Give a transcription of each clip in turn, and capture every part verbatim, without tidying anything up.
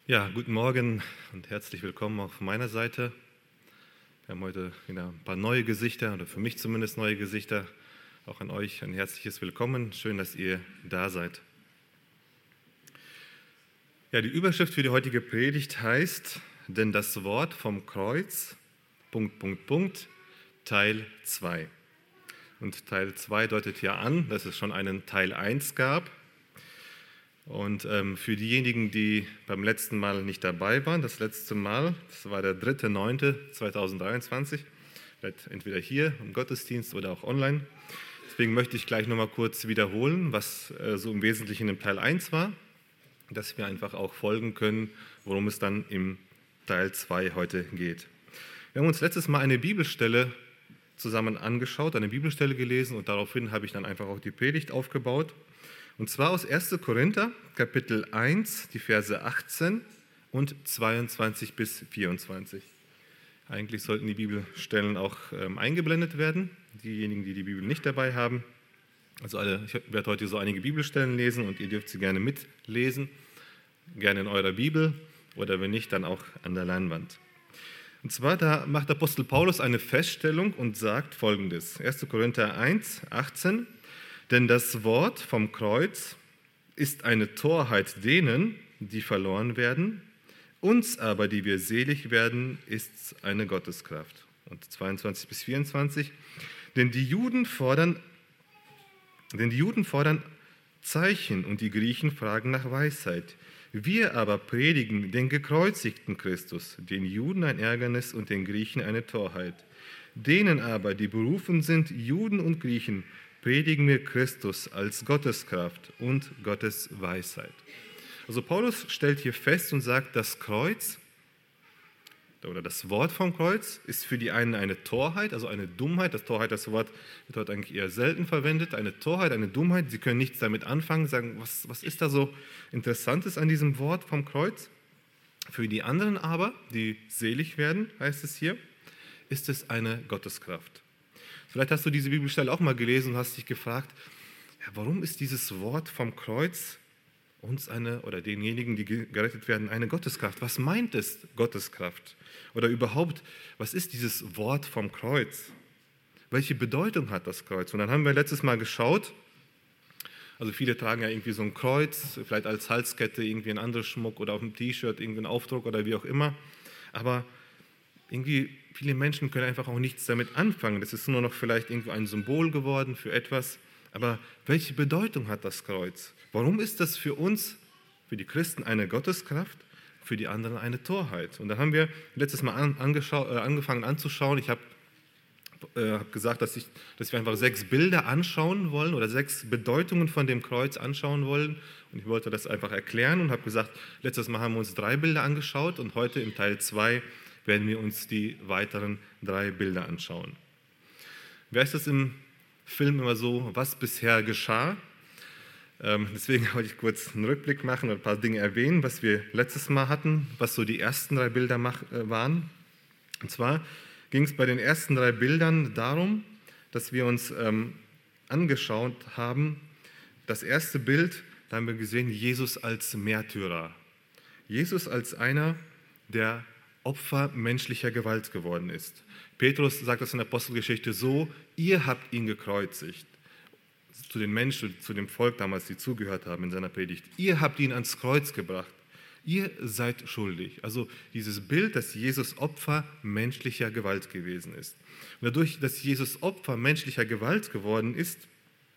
Ja, guten Morgen und herzlich willkommen auch von meiner Seite. Wir haben heute wieder ein paar neue Gesichter, oder für mich zumindest neue Gesichter. Auch an euch ein herzliches Willkommen. Schön, dass ihr da seid. Ja, die Überschrift für die heutige Predigt heißt, denn das Wort vom Kreuz, Punkt, Punkt, Punkt, Teil zwei. Und Teil zwei deutet ja an, dass es schon einen Teil eins gab. Und ähm, für diejenigen, die beim letzten Mal nicht dabei waren, das letzte Mal, das war der dritte neunte zweitausenddreiundzwanzig, vielleicht entweder hier im Gottesdienst oder auch online. Deswegen möchte ich gleich nochmal kurz wiederholen, was äh, so im Wesentlichen im Teil eins war, dass wir einfach auch folgen können, worum es dann im Teil zwei heute geht. Wir haben uns letztes Mal eine Bibelstelle zusammen angeschaut, eine Bibelstelle gelesen und daraufhin habe ich dann einfach auch die Predigt aufgebaut. Und zwar aus erster Korinther, Kapitel eins, die Verse achtzehn und zweiundzwanzig bis vierundzwanzig. Eigentlich sollten die Bibelstellen auch ähm, eingeblendet werden, diejenigen, die die Bibel nicht dabei haben. Also alle, ich werde heute so einige Bibelstellen lesen und ihr dürft sie gerne mitlesen, gerne in eurer Bibel oder wenn nicht, dann auch an der Leinwand. Und zwar, da macht Apostel Paulus eine Feststellung und sagt Folgendes. erster Korinther eins, achtzehn. Denn das Wort vom Kreuz ist eine Torheit denen, die verloren werden, uns aber, die wir selig werden, ist eine Gotteskraft. Und zweiundzwanzig bis vierundzwanzig, denn die Juden fordern, denn die Juden fordern Zeichen und die Griechen fragen nach Weisheit. Wir aber predigen den gekreuzigten Christus, den Juden ein Ärgernis und den Griechen eine Torheit. Denen aber, die berufen sind, Juden und Griechen, predigen wir Christus als Gotteskraft und Gottes Weisheit. Also Paulus stellt hier fest und sagt, das Kreuz oder das Wort vom Kreuz ist für die einen eine Torheit, also eine Dummheit. Das Torheit, das Wort wird heute eigentlich eher selten verwendet. Eine Torheit, eine Dummheit. Sie können nichts damit anfangen, sagen, was, was ist da so Interessantes an diesem Wort vom Kreuz? Für die anderen aber, die selig werden, heißt es hier, ist es eine Gotteskraft. Vielleicht hast du diese Bibelstelle auch mal gelesen und hast dich gefragt, ja, warum ist dieses Wort vom Kreuz uns eine oder denjenigen, die gerettet werden, eine Gotteskraft? Was meint es, Gotteskraft? Oder überhaupt, was ist dieses Wort vom Kreuz? Welche Bedeutung hat das Kreuz? Und dann haben wir letztes Mal geschaut, also viele tragen ja irgendwie so ein Kreuz, vielleicht als Halskette irgendwie ein anderes Schmuck oder auf dem T-Shirt irgendwie ein Aufdruck oder wie auch immer, aber irgendwie viele Menschen können einfach auch nichts damit anfangen. Das ist nur noch vielleicht irgendwie ein Symbol geworden für etwas. Aber welche Bedeutung hat das Kreuz? Warum ist das für uns, für die Christen, eine Gotteskraft, für die anderen eine Torheit? Und da haben wir letztes Mal an, angeschau- äh, angefangen anzuschauen. Ich habe äh, hab gesagt, dass, ich, dass wir einfach sechs Bilder anschauen wollen oder sechs Bedeutungen von dem Kreuz anschauen wollen. Und ich wollte das einfach erklären und habe gesagt, letztes Mal haben wir uns drei Bilder angeschaut und heute im Teil zwei werden wir uns die weiteren drei Bilder anschauen. Wer ist das im Film immer so, was bisher geschah? Ähm, deswegen wollte ich kurz einen Rückblick machen und ein paar Dinge erwähnen, was wir letztes Mal hatten, was so die ersten drei Bilder mach, äh, waren. Und zwar ging es bei den ersten drei Bildern darum, dass wir uns ähm, angeschaut haben, das erste Bild, da haben wir gesehen, Jesus als Märtyrer. Jesus als einer, der Opfer menschlicher Gewalt geworden ist. Petrus sagt das in der Apostelgeschichte so, ihr habt ihn gekreuzigt. Zu den Menschen, zu dem Volk damals, die zugehört haben in seiner Predigt. Ihr habt ihn ans Kreuz gebracht. Ihr seid schuldig. Also dieses Bild, dass Jesus Opfer menschlicher Gewalt gewesen ist. Und dadurch, dass Jesus Opfer menschlicher Gewalt geworden ist,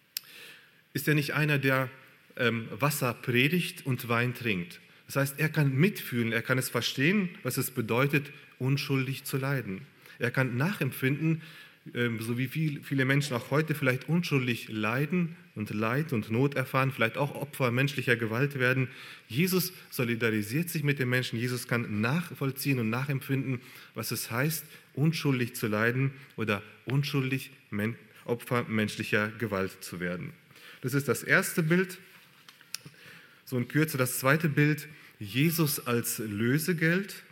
ist er nicht einer, der ähm, Wasser predigt und Wein trinkt. Das heißt, er kann mitfühlen, er kann es verstehen, was es bedeutet, unschuldig zu leiden. Er kann nachempfinden, so wie viele Menschen auch heute vielleicht unschuldig leiden und Leid und Not erfahren, vielleicht auch Opfer menschlicher Gewalt werden. Jesus solidarisiert sich mit den Menschen, Jesus kann nachvollziehen und nachempfinden, was es heißt, unschuldig zu leiden oder unschuldig Opfer menschlicher Gewalt zu werden. Das ist das erste Bild. So in Kürze das zweite Bild, Jesus als Lösegeld.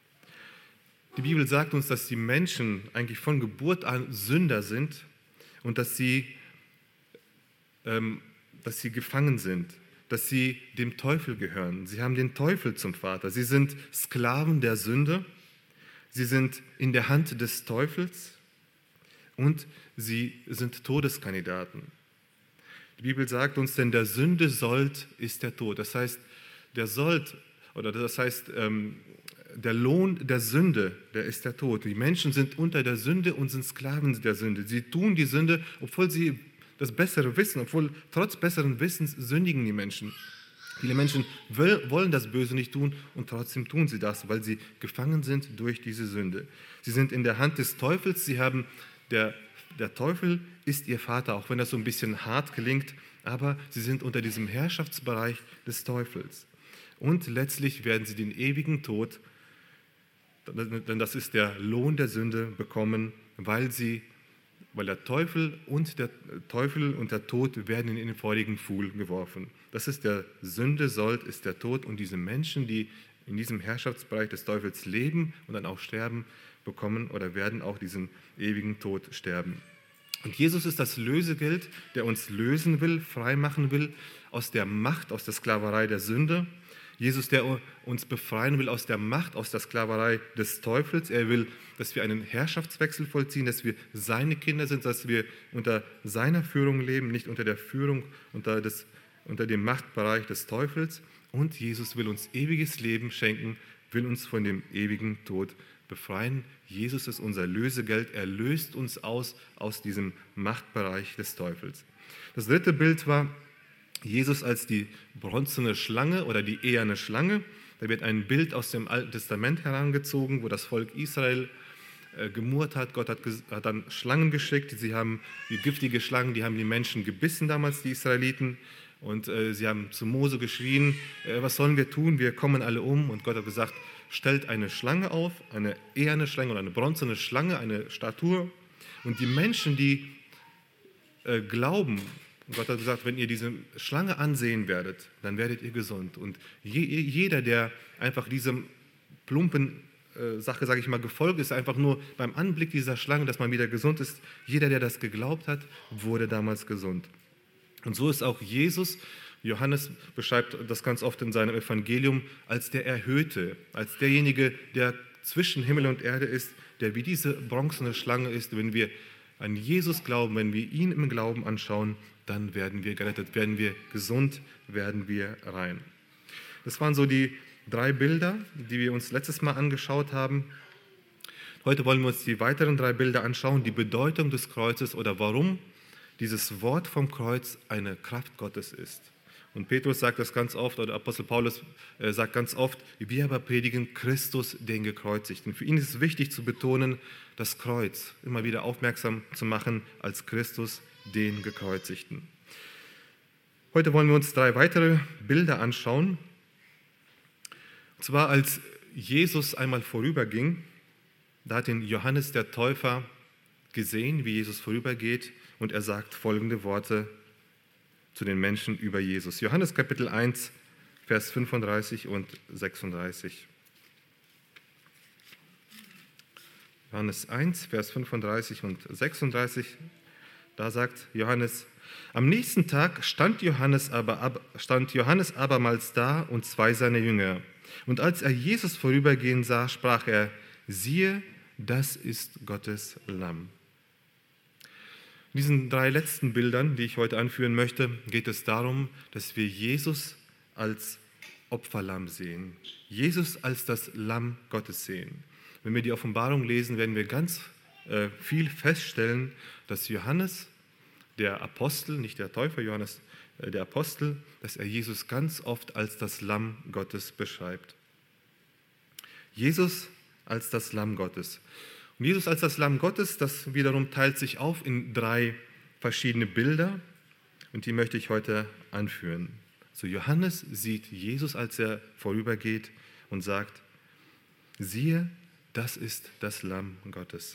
Die Bibel sagt uns, dass die Menschen eigentlich von Geburt an Sünder sind und dass sie, ähm, dass sie gefangen sind. dass sie dem Teufel gehören. Sie haben den Teufel zum Vater. Sie sind Sklaven der Sünde. Sie sind in der Hand des Teufels und sie sind Todeskandidaten. Die Bibel sagt uns, denn der Sünde Sold ist der Tod. Das heißt, der Sold, oder das heißt, der Lohn der Sünde, der ist der Tod. Die Menschen sind unter der Sünde und sind Sklaven der Sünde. Sie tun die Sünde, obwohl sie das Bessere wissen, obwohl trotz besseren Wissens sündigen die Menschen. Viele Menschen wollen das Böse nicht tun und trotzdem tun sie das, weil sie gefangen sind durch diese Sünde. Sie sind in der Hand des Teufels. Sie haben, der, der Teufel ist ihr Vater, auch wenn das so ein bisschen hart klingt, aber sie sind unter diesem Herrschaftsbereich des Teufels. Und letztlich werden sie den ewigen Tod, denn das ist der Lohn der Sünde, bekommen, weil sie weil der Teufel und der Teufel und der Tod werden in den feurigen Pfuhl geworfen. Das ist der Sünde Sold, ist der Tod, und diese Menschen, die in diesem Herrschaftsbereich des Teufels leben und dann auch sterben, bekommen oder werden auch diesen ewigen Tod sterben. Und Jesus ist das Lösegeld, der uns lösen will, frei machen will aus der Macht, aus der Sklaverei der Sünde. Jesus, der uns befreien will aus der Macht, aus der Sklaverei des Teufels. Er will, dass wir einen Herrschaftswechsel vollziehen, dass wir seine Kinder sind, dass wir unter seiner Führung leben, nicht unter der Führung, unter, des, unter dem Machtbereich des Teufels. Und Jesus will uns ewiges Leben schenken, will uns von dem ewigen Tod befreien. Jesus ist unser Lösegeld. Er löst uns aus, aus diesem Machtbereich des Teufels. Das dritte Bild war Jesus als die bronzene Schlange oder die eherne Schlange. Da wird ein Bild aus dem Alten Testament herangezogen, wo das Volk Israel äh, gemurrt hat. Gott hat, hat dann Schlangen geschickt. Sie haben die giftige Schlangen, die haben die Menschen gebissen damals, die Israeliten. Und äh, sie haben zu Mose geschrien, äh, was sollen wir tun? Wir kommen alle um. Und Gott hat gesagt, stellt eine Schlange auf, eine eherne Schlange oder eine bronzene Schlange, eine Statue. Und die Menschen, die äh, glauben, und Gott hat gesagt, wenn ihr diese Schlange ansehen werdet, dann werdet ihr gesund. Und je, jeder, der einfach diesem plumpen äh, Sache, sage ich mal, gefolgt ist, einfach nur beim Anblick dieser Schlange, dass man wieder gesund ist, jeder, der das geglaubt hat, wurde damals gesund. Und so ist auch Jesus, Johannes beschreibt das ganz oft in seinem Evangelium, als der Erhöhte, als derjenige, der zwischen Himmel und Erde ist, der wie diese bronzene Schlange ist. Wenn wir an Jesus glauben, wenn wir ihn im Glauben anschauen, dann werden wir gerettet, werden wir gesund, werden wir rein. Das waren so die drei Bilder, die wir uns letztes Mal angeschaut haben. Heute wollen wir uns die weiteren drei Bilder anschauen, die Bedeutung des Kreuzes oder warum dieses Wort vom Kreuz eine Kraft Gottes ist. Und Petrus sagt das ganz oft, oder Apostel Paulus äh, sagt ganz oft, wir aber predigen Christus, den Gekreuzigten. Für ihn ist es wichtig zu betonen, das Kreuz immer wieder aufmerksam zu machen als Christus, den Gekreuzigten. Heute wollen wir uns drei weitere Bilder anschauen. Und zwar, als Jesus einmal vorüberging, da hat ihn Johannes der Täufer gesehen, wie Jesus vorübergeht, und er sagt folgende Worte zu den Menschen über Jesus. Johannes Kapitel eins, Vers fünfunddreißig und sechsunddreißig. Johannes eins, Vers fünfunddreißig und sechsunddreißig. Da sagt Johannes, am nächsten Tag stand Johannes, aber, stand Johannes abermals da und zwei seiner Jünger. Und als er Jesus vorübergehen sah, sprach er, siehe, das ist Gottes Lamm. In diesen drei letzten Bildern, die ich heute anführen möchte, geht es darum, dass wir Jesus als Opferlamm sehen. Jesus als das Lamm Gottes sehen. Wenn wir die Offenbarung lesen, werden wir ganz äh, viel feststellen, dass Johannes, der Apostel, nicht der Täufer, Johannes, äh, der Apostel, dass er Jesus ganz oft als das Lamm Gottes beschreibt. Jesus als das Lamm Gottes. Und Jesus als das Lamm Gottes, das wiederum teilt sich auf in drei verschiedene Bilder und die möchte ich heute anführen. So Johannes sieht Jesus, als er vorübergeht und sagt, siehe, das ist das Lamm Gottes.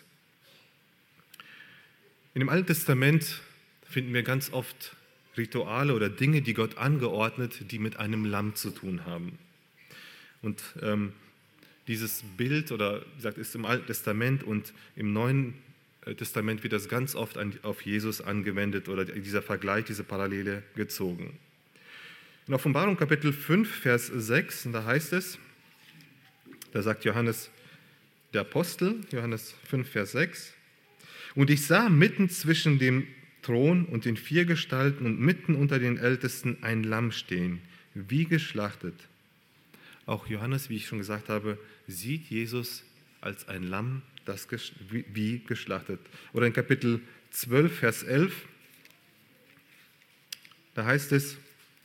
In dem Alten Testament finden wir ganz oft Rituale oder Dinge, die Gott angeordnet, die mit einem Lamm zu tun haben. Und ähm, dieses Bild, oder wie gesagt, ist im Alten Testament und im Neuen Testament wird das ganz oft an, auf Jesus angewendet oder dieser Vergleich, diese Parallele gezogen. In Offenbarung Kapitel fünf, Vers sechs, da heißt es, da sagt Johannes, der Apostel, Johannes fünf, Vers sechs, und ich sah mitten zwischen dem Thron und den vier Gestalten und mitten unter den Ältesten ein Lamm stehen, wie geschlachtet. Auch Johannes, wie ich schon gesagt habe, sieht Jesus als ein Lamm, das wie geschlachtet. Oder in Kapitel zwölf, Vers elf, da heißt es,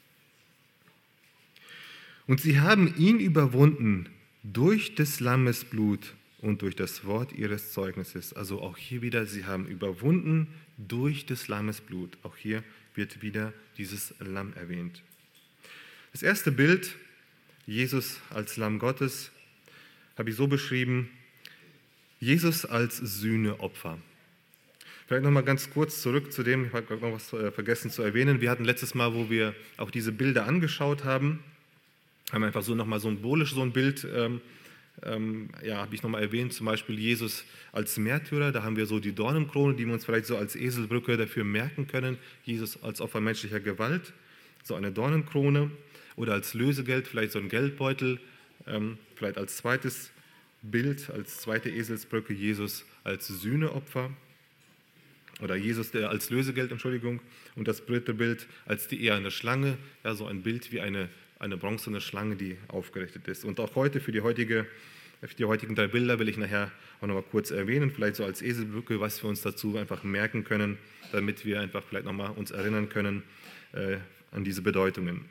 und sie haben ihn überwunden durch des Lammes Blut und durch das Wort ihres Zeugnisses. Also auch hier wieder, sie haben überwunden durch des Lammes Blut. Auch hier wird wieder dieses Lamm erwähnt. Das erste Bild, Jesus als Lamm Gottes, habe ich so beschrieben, Jesus als Sühneopfer. Vielleicht nochmal ganz kurz zurück zu dem, ich habe noch was vergessen zu erwähnen. Wir hatten letztes Mal, wo wir auch diese Bilder angeschaut haben, haben einfach so nochmal symbolisch so ein Bild, ähm, ähm, ja, habe ich nochmal erwähnt, zum Beispiel Jesus als Märtyrer, da haben wir so die Dornenkrone, die wir uns vielleicht so als Eselbrücke dafür merken können, Jesus als Opfer menschlicher Gewalt, so eine Dornenkrone, oder als Lösegeld, vielleicht so ein Geldbeutel, ähm, vielleicht als zweites Bild, als zweite Eselsbrücke Jesus als Sühneopfer, oder Jesus der als Lösegeld, Entschuldigung, und das dritte Bild als die eherne Schlange, ja, so ein Bild wie eine eine bronzene Schlange, die aufgerichtet ist. Und auch heute, für die, heutige, für die heutigen drei Bilder will ich nachher auch noch mal kurz erwähnen, vielleicht so als Eselbrücke, was wir uns dazu einfach merken können, damit wir einfach vielleicht noch mal uns erinnern können äh, an diese Bedeutungen.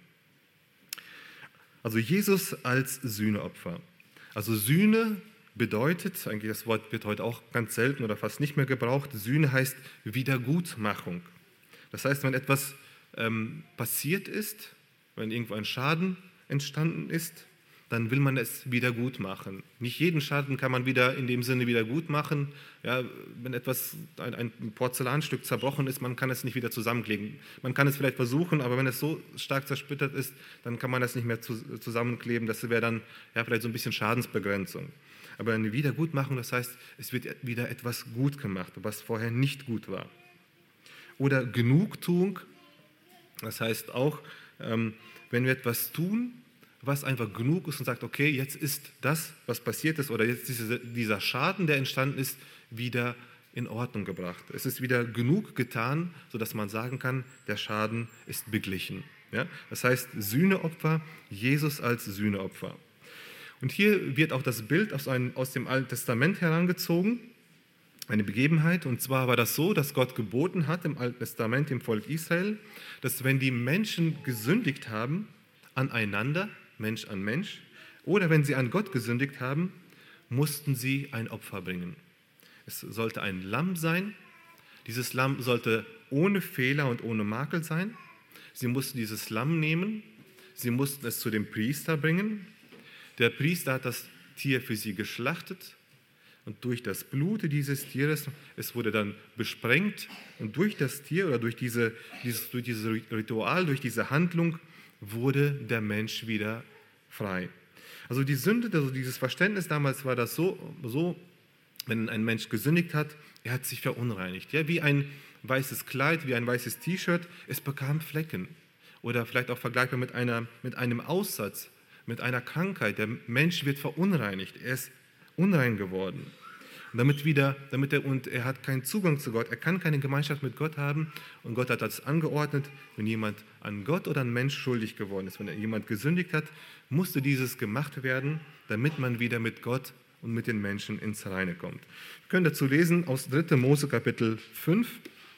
Also Jesus als Sühneopfer. Also Sühne bedeutet, eigentlich das Wort wird heute auch ganz selten oder fast nicht mehr gebraucht, Sühne heißt Wiedergutmachung. Das heißt, wenn etwas ähm, passiert ist, wenn irgendwo ein Schaden entstanden ist, dann will man es wieder gut machen. Nicht jeden Schaden kann man wieder in dem Sinne wieder gut machen. Ja, wenn etwas, ein, ein Porzellanstück zerbrochen ist, man kann es nicht wieder zusammenkleben. Man kann es vielleicht versuchen, aber wenn es so stark zersplittert ist, dann kann man das nicht mehr zu, zusammenkleben. Das wäre dann ja, vielleicht so ein bisschen Schadensbegrenzung. Aber eine Wiedergutmachung, das heißt, es wird wieder etwas gut gemacht, was vorher nicht gut war. Oder Genugtuung, das heißt auch, ähm, wenn wir etwas tun, was einfach genug ist und sagt, okay, jetzt ist das, was passiert ist, oder jetzt diese, dieser Schaden, der entstanden ist, wieder in Ordnung gebracht. Es ist wieder genug getan, sodass man sagen kann, der Schaden ist beglichen. Ja? Das heißt, Sühneopfer, Jesus als Sühneopfer. Und hier wird auch das Bild aus, einem, aus dem Alten Testament herangezogen, eine Begebenheit, und zwar war das so, dass Gott geboten hat im Alten Testament dem Volk Israel, dass wenn die Menschen gesündigt haben, aneinander, Mensch an Mensch, oder wenn sie an Gott gesündigt haben, mussten sie ein Opfer bringen. Es sollte ein Lamm sein, dieses Lamm sollte ohne Fehler und ohne Makel sein, sie mussten dieses Lamm nehmen, sie mussten es zu dem Priester bringen, der Priester hat das Tier für sie geschlachtet, und durch das Blut dieses Tieres, es wurde dann besprengt und durch das Tier oder durch, diese, dieses, durch dieses Ritual, durch diese Handlung wurde der Mensch wieder frei. Also die Sünde, also dieses Verständnis damals war das so, so, wenn ein Mensch gesündigt hat, er hat sich verunreinigt. Ja, wie ein weißes Kleid, wie ein weißes T-Shirt, es bekam Flecken. Oder vielleicht auch vergleichbar mit, einer, mit einem Aussatz, mit einer Krankheit. Der Mensch wird verunreinigt, er ist unrein geworden. Und damit wieder, damit er, und er hat keinen Zugang zu Gott, er kann keine Gemeinschaft mit Gott haben, und Gott hat das angeordnet, wenn jemand an Gott oder an Mensch schuldig geworden ist, wenn jemand gesündigt hat, musste dieses gemacht werden, damit man wieder mit Gott und mit den Menschen ins Reine kommt. Wir können dazu lesen aus dritter Mose Kapitel fünf.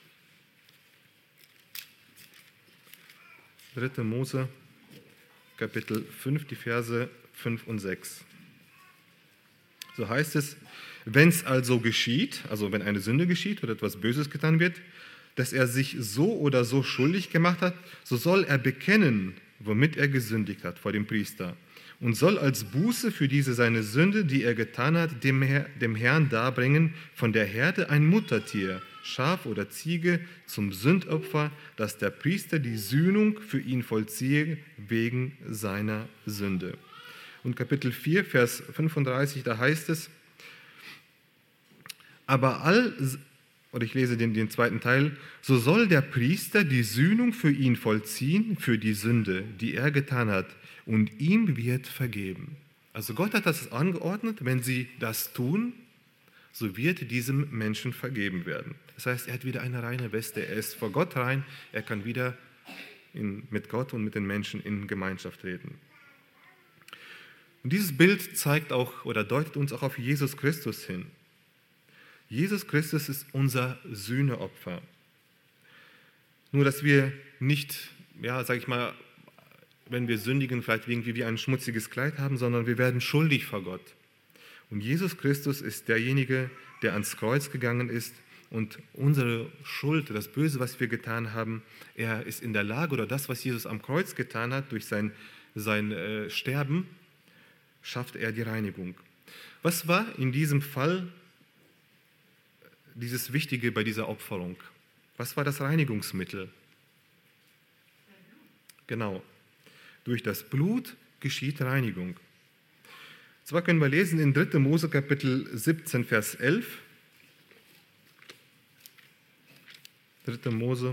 dritter Mose Kapitel fünf, die Verse fünf und sechs. So heißt es, wenn es also geschieht, also wenn eine Sünde geschieht oder etwas Böses getan wird, dass er sich so oder so schuldig gemacht hat, so soll er bekennen, womit er gesündigt hat vor dem Priester, und soll als Buße für diese seine Sünde, die er getan hat, dem, Herr, dem Herrn darbringen von der Herde ein Muttertier, Schaf oder Ziege, zum Sündopfer, dass der Priester die Sühnung für ihn vollziehe wegen seiner Sünde. Und Kapitel vier, Vers fünfunddreißig, da heißt es, aber all, oder ich lese den, den zweiten Teil, so soll der Priester die Sühnung für ihn vollziehen, für die Sünde, die er getan hat, und ihm wird vergeben. Also Gott hat das angeordnet, wenn sie das tun, so wird diesem Menschen vergeben werden. Das heißt, er hat wieder eine reine Weste, er ist vor Gott rein, er kann wieder in, mit Gott und mit den Menschen in Gemeinschaft treten. Und dieses Bild zeigt auch oder deutet uns auch auf Jesus Christus hin. Jesus Christus ist unser Sühneopfer. Nur, dass wir nicht, ja, sag ich mal, wenn wir sündigen, vielleicht irgendwie wie ein schmutziges Kleid haben, sondern wir werden schuldig vor Gott. Und Jesus Christus ist derjenige, der ans Kreuz gegangen ist und unsere Schuld, das Böse, was wir getan haben, er ist in der Lage, oder das, was Jesus am Kreuz getan hat, durch sein, sein äh, Sterben, schafft er die Reinigung. Was war in diesem Fall dieses Wichtige bei dieser Opferung? Was war das Reinigungsmittel? Genau. Durch das Blut geschieht Reinigung. Zwar können wir lesen in dritter Mose Kapitel siebzehn, Vers elf. dritter Mose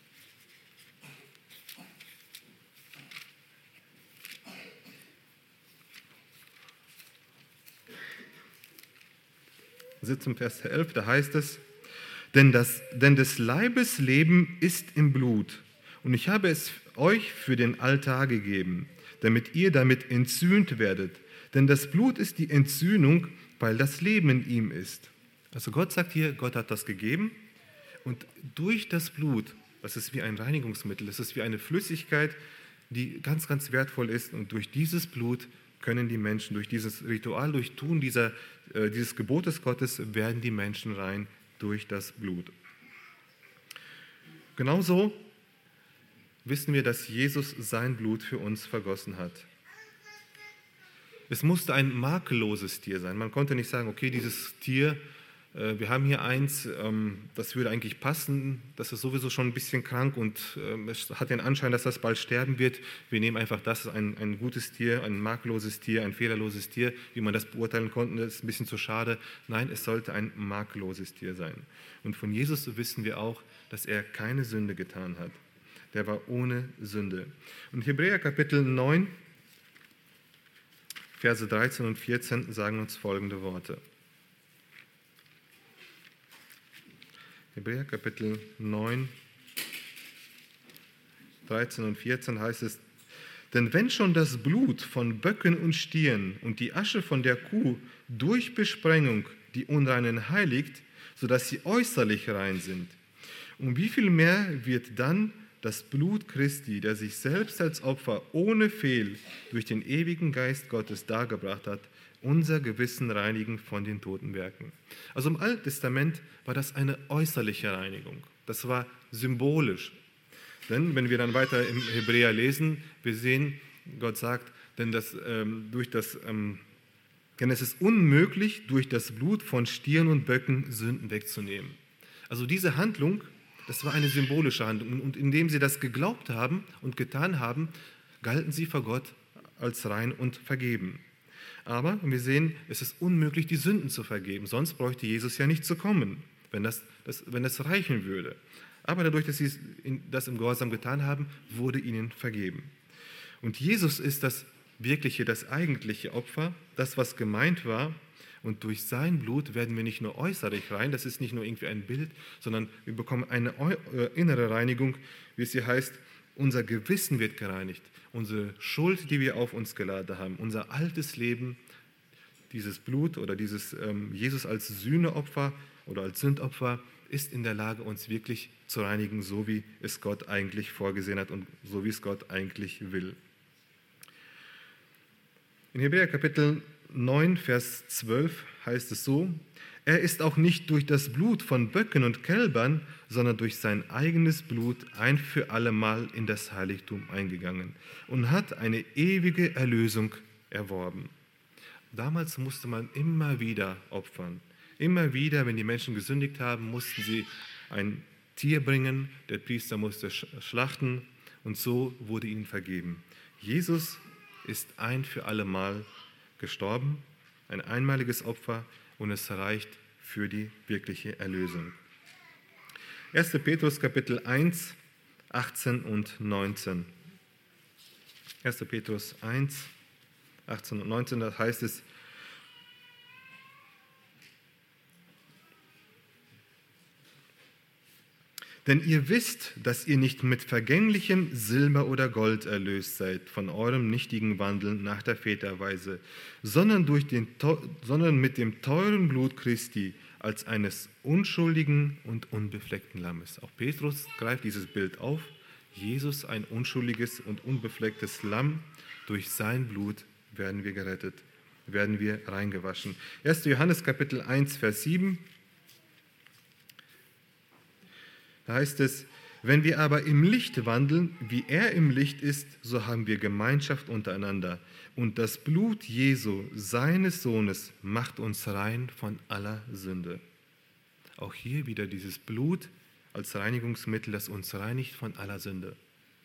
siebzehn, Vers elf, da heißt es, denn, das, denn des Leibes Leben ist im Blut, und ich habe es euch für den Altar gegeben, damit ihr damit entsühnt werdet. Denn das Blut ist die Entsühnung, weil das Leben in ihm ist. Also Gott sagt hier, Gott hat das gegeben, und durch das Blut, das ist wie ein Reinigungsmittel, das ist wie eine Flüssigkeit, die ganz, ganz wertvoll ist, und durch dieses Blut können die Menschen, durch dieses Ritual, durch Tun dieser, äh, dieses Gebotes Gottes, werden die Menschen rein durch das Blut. Genauso wissen wir, dass Jesus sein Blut für uns vergossen hat. Es musste ein makelloses Tier sein. Man konnte nicht sagen, okay, dieses Tier, äh, wir haben hier eins, ähm, das würde eigentlich passen, das ist sowieso schon ein bisschen krank und äh, es hat den Anschein, dass das bald sterben wird. Wir nehmen einfach das, ein, ein gutes Tier, ein makelloses Tier, ein fehlerloses Tier. Wie man das beurteilen konnte, ist ein bisschen zu schade. Nein, es sollte ein makelloses Tier sein. Und von Jesus wissen wir auch, dass er keine Sünde getan hat. Der war ohne Sünde. Und Hebräer Kapitel neun, Verse dreizehn und vierzehn sagen uns folgende Worte. Hebräer Kapitel neun, dreizehn und vierzehn heißt es, denn wenn schon das Blut von Böcken und Stieren und die Asche von der Kuh durch Besprengung die Unreinen heiligt, sodass sie äußerlich rein sind, um wie viel mehr wird dann das Blut Christi, der sich selbst als Opfer ohne Fehl durch den ewigen Geist Gottes dargebracht hat, unser Gewissen reinigen von den toten Werken. Also im Alten Testament war das eine äußerliche Reinigung. Das war symbolisch. Denn wenn wir dann weiter im Hebräer lesen, wir sehen, Gott sagt, denn, das, ähm, durch das, ähm, denn es ist unmöglich, durch das Blut von Stieren und Böcken Sünden wegzunehmen. Also diese Handlung, das war eine symbolische Handlung. Und indem sie das geglaubt haben und getan haben, galten sie vor Gott als rein und vergeben. Aber wir sehen, es ist unmöglich, die Sünden zu vergeben. Sonst bräuchte Jesus ja nicht zu kommen, wenn das, das, wenn das reichen würde. Aber dadurch, dass sie das im Gehorsam getan haben, wurde ihnen vergeben. Und Jesus ist das wirkliche, das eigentliche Opfer, das, was gemeint war. Und durch sein Blut werden wir nicht nur äußerlich rein, das ist nicht nur irgendwie ein Bild, sondern wir bekommen eine innere Reinigung, wie es hier heißt, unser Gewissen wird gereinigt, unsere Schuld, die wir auf uns geladen haben, unser altes Leben, dieses Blut oder dieses ähm, Jesus als Sühneopfer oder als Sündopfer ist in der Lage, uns wirklich zu reinigen, so wie es Gott eigentlich vorgesehen hat und so wie es Gott eigentlich will. In Hebräer Kapitel neun, Vers zwölf heißt es so, er ist auch nicht durch das Blut von Böcken und Kälbern, sondern durch sein eigenes Blut ein für allemal in das Heiligtum eingegangen und hat eine ewige Erlösung erworben. Damals musste man immer wieder opfern. Immer wieder, wenn die Menschen gesündigt haben, mussten sie ein Tier bringen, der Priester musste schlachten und so wurde ihnen vergeben. Jesus ist ein für allemal gestorben, ein einmaliges Opfer und es reicht für die wirkliche Erlösung. erster Petrus Kapitel eins, achtzehn und neunzehn. erster Petrus eins, achtzehn und neunzehn, da heißt es: Denn ihr wisst, dass ihr nicht mit vergänglichem Silber oder Gold erlöst seid von eurem nichtigen Wandeln nach der Väterweise, sondern, durch den, sondern mit dem teuren Blut Christi als eines unschuldigen und unbefleckten Lammes. Auch Petrus greift dieses Bild auf. Jesus, ein unschuldiges und unbeflecktes Lamm, durch sein Blut werden wir gerettet, werden wir reingewaschen. erster Johannes Kapitel eins, Vers sieben. Da heißt es: Wenn wir aber im Licht wandeln, wie er im Licht ist, so haben wir Gemeinschaft untereinander. Und das Blut Jesu, seines Sohnes, macht uns rein von aller Sünde. Auch hier wieder dieses Blut als Reinigungsmittel, das uns reinigt von aller Sünde.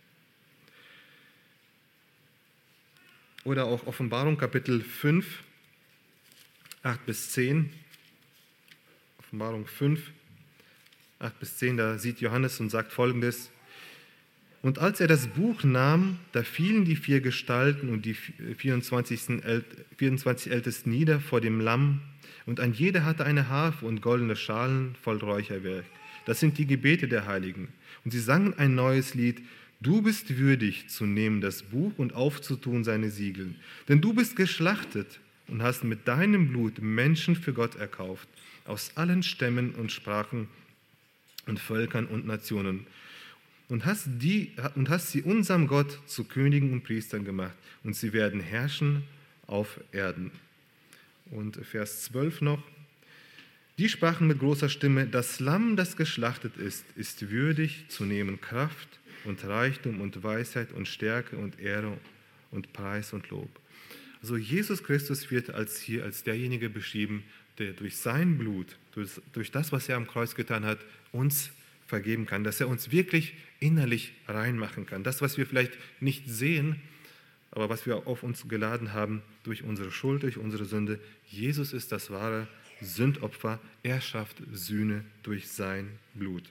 Oder auch Offenbarung Kapitel fünf, acht bis zehn. Offenbarung fünf, acht bis zehn, da sieht Johannes und sagt Folgendes: Und als er das Buch nahm, da fielen die vier Gestalten und die vierundzwanzig Ältesten nieder vor dem Lamm, und ein jeder hatte eine Harfe und goldene Schalen voll Räucherwerk. Das sind die Gebete der Heiligen. Und sie sangen ein neues Lied: Du bist würdig zu nehmen das Buch und aufzutun seine Siegel. Denn du bist geschlachtet und hast mit deinem Blut Menschen für Gott erkauft, aus allen Stämmen und Sprachen und Völkern und Nationen, und hast, die, und hast sie unserem Gott zu Königen und Priestern gemacht, und sie werden herrschen auf Erden. Und Vers zwölf noch: Die sprachen mit großer Stimme: Das Lamm, das geschlachtet ist, ist würdig zu nehmen Kraft und Reichtum und Weisheit und Stärke und Ehre und Preis und Lob. Also Jesus Christus wird als hier als derjenige beschrieben, der durch sein Blut, durch, durch das, was er am Kreuz getan hat, uns vergeben kann, dass er uns wirklich innerlich reinmachen kann. Das, was wir vielleicht nicht sehen, aber was wir auf uns geladen haben durch unsere Schuld, durch unsere Sünde. Jesus ist das wahre Sündopfer. Er schafft Sühne durch sein Blut.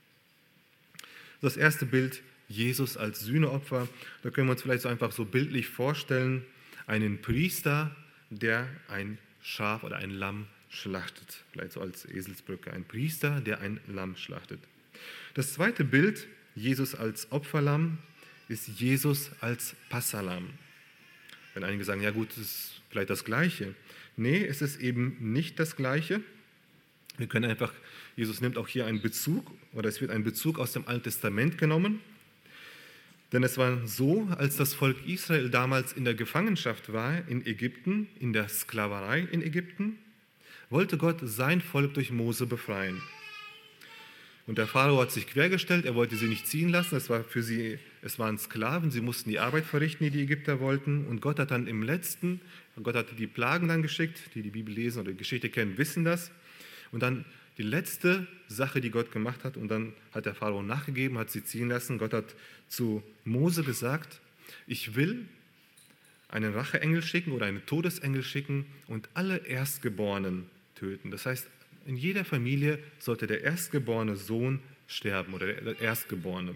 Das erste Bild, Jesus als Sühneopfer, da können wir uns vielleicht so einfach so bildlich vorstellen, einen Priester, der ein Schaf oder ein Lamm schlachtet, vielleicht so als Eselsbrücke, ein Priester, der ein Lamm schlachtet. Das zweite Bild, Jesus als Opferlamm, ist Jesus als Passahlamm. Wenn einige sagen, ja gut, das ist vielleicht das Gleiche. Nee, es ist eben nicht das Gleiche. Wir können einfach, Jesus nimmt auch hier einen Bezug, oder es wird ein Bezug aus dem Alten Testament genommen. Denn es war so, als das Volk Israel damals in der Gefangenschaft war in Ägypten, in der Sklaverei in Ägypten, wollte Gott sein Volk durch Mose befreien. Und der Pharao hat sich quergestellt, er wollte sie nicht ziehen lassen, es war für sie, es waren Sklaven, sie mussten die Arbeit verrichten, die die Ägypter wollten. Und Gott hat dann im letzten, Gott hat die Plagen dann geschickt, die die Bibel lesen oder die Geschichte kennen, wissen das. Und dann die letzte Sache, die Gott gemacht hat, und dann hat der Pharao nachgegeben, hat sie ziehen lassen. Gott hat zu Mose gesagt: Ich will einen Racheengel schicken oder einen Todesengel schicken und alle Erstgeborenen töten. Das heißt, in jeder Familie sollte der erstgeborene Sohn sterben oder der Erstgeborene.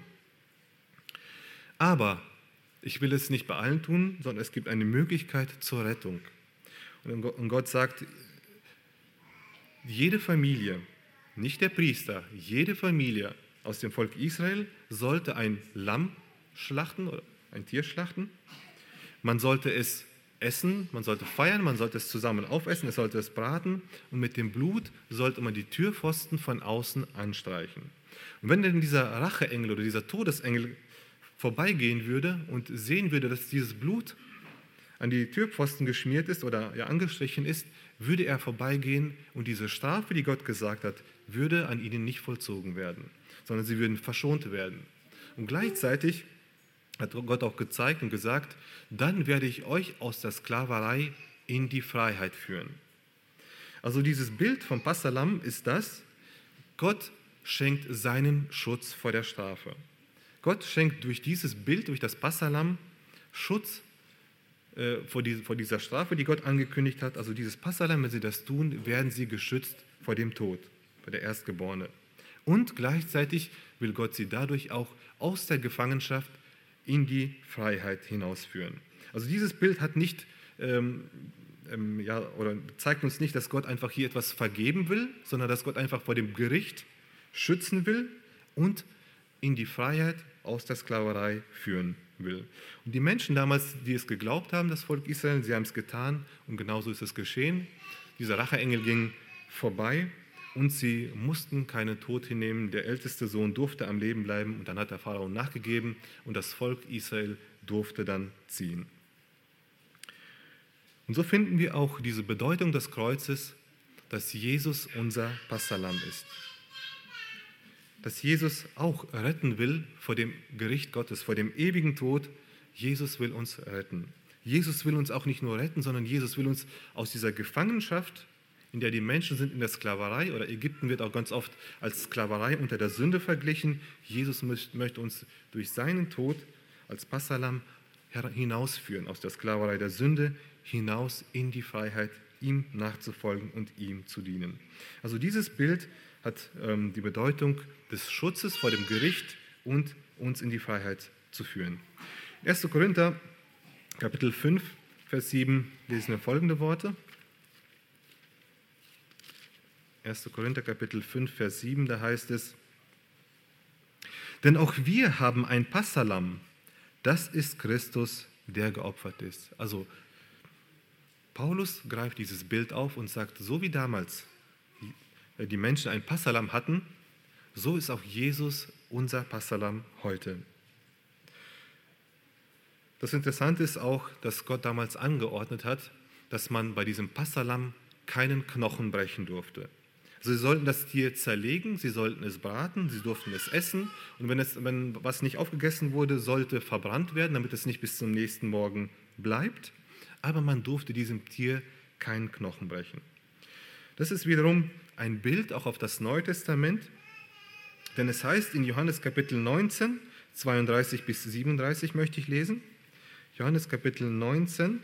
Aber ich will es nicht bei allen tun, sondern es gibt eine Möglichkeit zur Rettung. Und Gott sagt, jede Familie, nicht der Priester, jede Familie aus dem Volk Israel sollte ein Lamm schlachten oder ein Tier schlachten. Man sollte es essen, man sollte feiern, man sollte es zusammen aufessen, es sollte es braten, und mit dem Blut sollte man die Türpfosten von außen anstreichen. Und wenn denn dieser Racheengel oder dieser Todesengel vorbeigehen würde und sehen würde, dass dieses Blut an die Türpfosten geschmiert ist oder ja angestrichen ist, würde er vorbeigehen und diese Strafe, die Gott gesagt hat, würde an ihnen nicht vollzogen werden, sondern sie würden verschont werden. Und gleichzeitig hat Gott auch gezeigt und gesagt, dann werde ich euch aus der Sklaverei in die Freiheit führen. Also dieses Bild vom Passahlamm ist das: Gott schenkt seinen Schutz vor der Strafe. Gott schenkt durch dieses Bild, durch das Passahlamm, Schutz äh, vor, die, vor dieser Strafe, die Gott angekündigt hat. Also dieses Passahlamm, wenn sie das tun, werden sie geschützt vor dem Tod, vor der Erstgeborene. und gleichzeitig will Gott sie dadurch auch aus der Gefangenschaft in die Freiheit hinausführen. Also dieses Bild hat nicht, ähm, ähm, ja, oder zeigt uns nicht, dass Gott einfach hier etwas vergeben will, sondern dass Gott einfach vor dem Gericht schützen will und in die Freiheit aus der Sklaverei führen will. Und die Menschen damals, die es geglaubt haben, das Volk Israel, sie haben es getan und genauso ist es geschehen. Dieser Racheengel ging vorbei und sie mussten keinen Tod hinnehmen. Der älteste Sohn durfte am Leben bleiben und dann hat der Pharao nachgegeben und das Volk Israel durfte dann ziehen. Und so finden wir auch diese Bedeutung des Kreuzes, dass Jesus unser Passalam ist. Dass Jesus auch retten will vor dem Gericht Gottes, vor dem ewigen Tod. Jesus will uns retten. Jesus will uns auch nicht nur retten, sondern Jesus will uns aus dieser Gefangenschaft, in der die Menschen sind, in der Sklaverei, oder Ägypten wird auch ganz oft als Sklaverei unter der Sünde verglichen. Jesus möchte uns durch seinen Tod als Passalam hinausführen, aus der Sklaverei der Sünde hinaus in die Freiheit, ihm nachzufolgen und ihm zu dienen. Also dieses Bild hat ähm, die Bedeutung des Schutzes vor dem Gericht und uns in die Freiheit zu führen. erster Korinther, Kapitel fünf, Vers sieben, lesen wir folgende Worte. erster Korinther, Kapitel fünf, Vers sieben, da heißt es: Denn auch wir haben ein Passalam, das ist Christus, der geopfert ist. Also Paulus greift dieses Bild auf und sagt, so wie damals die Menschen ein Passalam hatten, so ist auch Jesus unser Passalam heute. Das Interessante ist auch, dass Gott damals angeordnet hat, dass man bei diesem Passalam keinen Knochen brechen durfte. Also sie sollten das Tier zerlegen, sie sollten es braten, sie durften es essen und wenn, es, wenn was nicht aufgegessen wurde, sollte verbrannt werden, damit es nicht bis zum nächsten Morgen bleibt. Aber man durfte diesem Tier keinen Knochen brechen. Das ist wiederum ein Bild auch auf das Neue Testament, denn es heißt in Johannes Kapitel neunzehn, zweiunddreißig bis siebenunddreißig möchte ich lesen. Johannes Kapitel neunzehn,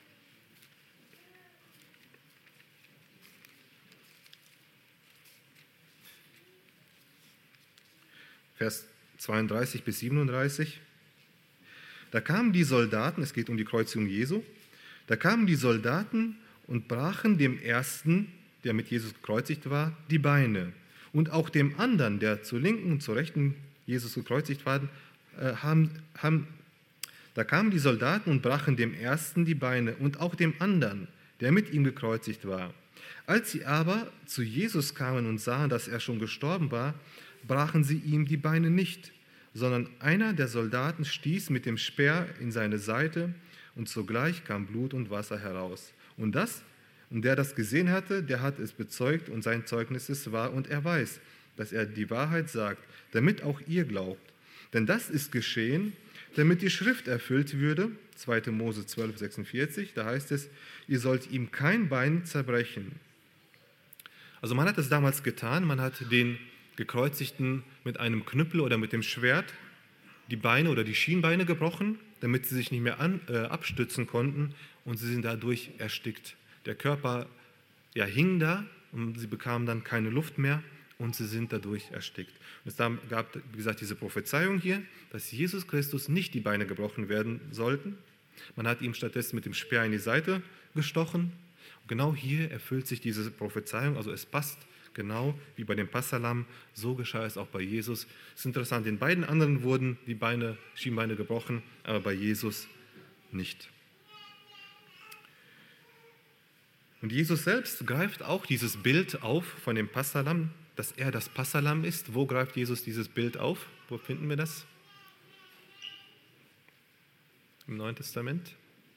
Vers zweiunddreißig bis siebenunddreißig. Da kamen die Soldaten, es geht um die Kreuzigung Jesu, da kamen die Soldaten und brachen dem ersten, der mit Jesus gekreuzigt war, die Beine. Und auch dem anderen, der zur linken und zur rechten Jesus gekreuzigt war, äh, haben, haben, da kamen die Soldaten und brachen dem ersten die Beine und auch dem anderen, der mit ihm gekreuzigt war. Als sie aber zu Jesus kamen und sahen, dass er schon gestorben war, brachen sie ihm die Beine nicht, sondern einer der Soldaten stieß mit dem Speer in seine Seite und sogleich kam Blut und Wasser heraus. Und das, und der das gesehen hatte, der hat es bezeugt und sein Zeugnis ist wahr und er weiß, dass er die Wahrheit sagt, damit auch ihr glaubt. Denn das ist geschehen, damit die Schrift erfüllt würde, zweiter Mose zwölf, sechsundvierzig, da heißt es, ihr sollt ihm kein Bein zerbrechen. Also man hat es damals getan, man hat den Gekreuzigten mit einem Knüppel oder mit dem Schwert die Beine oder die Schienbeine gebrochen, damit sie sich nicht mehr an, äh, abstützen konnten und sie sind dadurch erstickt. Der Körper ja, hing da und sie bekamen dann keine Luft mehr und sie sind dadurch erstickt. Und es gab, wie gesagt, diese Prophezeiung hier, dass Jesus Christus nicht die Beine gebrochen werden sollten. Man hat ihm stattdessen mit dem Speer in die Seite gestochen. Und genau hier erfüllt sich diese Prophezeiung, also es passt genau wie bei dem Passalam, so geschah es auch bei Jesus. Es ist interessant, den beiden anderen wurden die Beine, Schienbeine gebrochen, aber bei Jesus nicht. Und Jesus selbst greift auch dieses Bild auf von dem Passalam, dass er das Passalam ist. Wo greift Jesus dieses Bild auf? Wo finden wir das? Im Neuen Testament?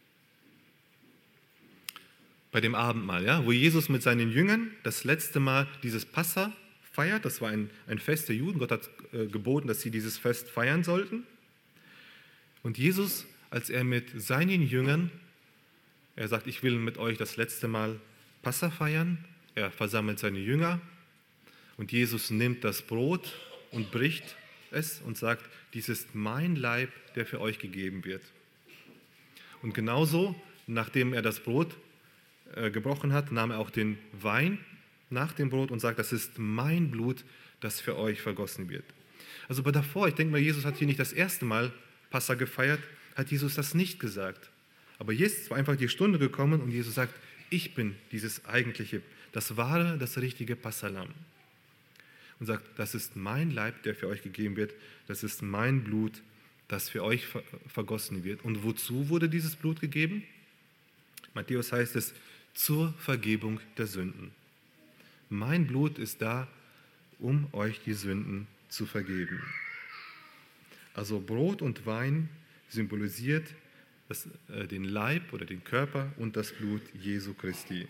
Bei dem Abendmahl, ja, wo Jesus mit seinen Jüngern das letzte Mal dieses Passa feiert. Das war ein, ein Fest der Juden. Gott hat äh, geboten, dass sie dieses Fest feiern sollten. Und Jesus, als er mit seinen Jüngern, er sagt, ich will mit euch das letzte Mal Passa feiern. Er versammelt seine Jünger und Jesus nimmt das Brot und bricht es und sagt, dies ist mein Leib, der für euch gegeben wird. Und genauso, nachdem er das Brot äh, gebrochen hat, nahm er auch den Wein nach dem Brot und sagt, das ist mein Blut, das für euch vergossen wird. Also aber davor, ich denke mal, Jesus hat hier nicht das erste Mal Passa gefeiert, hat Jesus das nicht gesagt. Aber jetzt war einfach die Stunde gekommen und Jesus sagt, ich bin dieses eigentliche, das wahre, das richtige Passahlamm. Und sagt, das ist mein Leib, der für euch gegeben wird, das ist mein Blut, das für euch vergossen wird. Und wozu wurde dieses Blut gegeben? Matthäus heißt es, zur Vergebung der Sünden. Mein Blut ist da, um euch die Sünden zu vergeben. Also Brot und Wein symbolisiert das, äh, den Leib oder den Körper und das Blut Jesu Christi.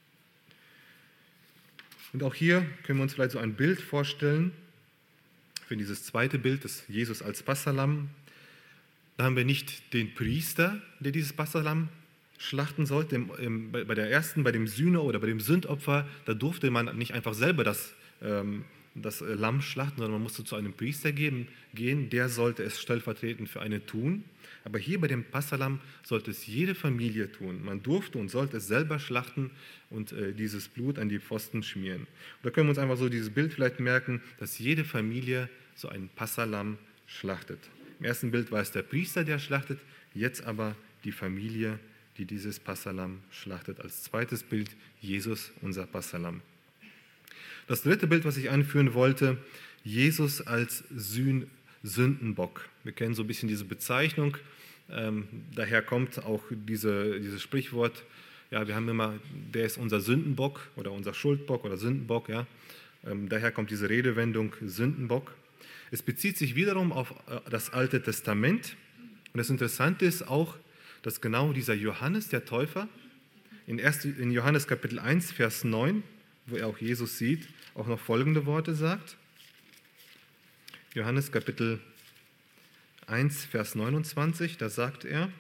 Und auch hier können wir uns vielleicht so ein Bild vorstellen, für dieses zweite Bild des Jesus als Passahlamm. Da haben wir nicht den Priester, der dieses Passahlamm schlachten sollte. Im, im, bei der ersten, bei dem Sühne oder bei dem Sündopfer, da durfte man nicht einfach selber das, ähm, das Lamm schlachten, sondern man musste zu einem Priester gehen, gehen, der sollte es stellvertretend für einen tun. Aber hier bei dem Passahlamm sollte es jede Familie tun. Man durfte und sollte es selber schlachten und äh, dieses Blut an die Pfosten schmieren. Und da können wir uns einfach so dieses Bild vielleicht merken, dass jede Familie so ein Passahlamm schlachtet. Im ersten Bild war es der Priester, der schlachtet, jetzt aber die Familie, die dieses Passahlamm schlachtet. Als zweites Bild Jesus, unser Passahlamm. Das dritte Bild, was ich anführen wollte, Jesus als Sühn, Sündenbock. Wir kennen so ein bisschen diese Bezeichnung, ähm, daher kommt auch diese, dieses Sprichwort, ja, wir haben immer, der ist unser Sündenbock oder unser Schuldbock oder Sündenbock, ja. Ähm, daher kommt diese Redewendung Sündenbock. Es bezieht sich wiederum auf das Alte Testament und das Interessante ist auch, dass genau dieser Johannes, der Täufer, in, erst, in Johannes Kapitel eins, Vers neun, wo er auch Jesus sieht, auch noch folgende Worte sagt. Johannes Kapitel eins, Vers neunundzwanzig, da sagt er,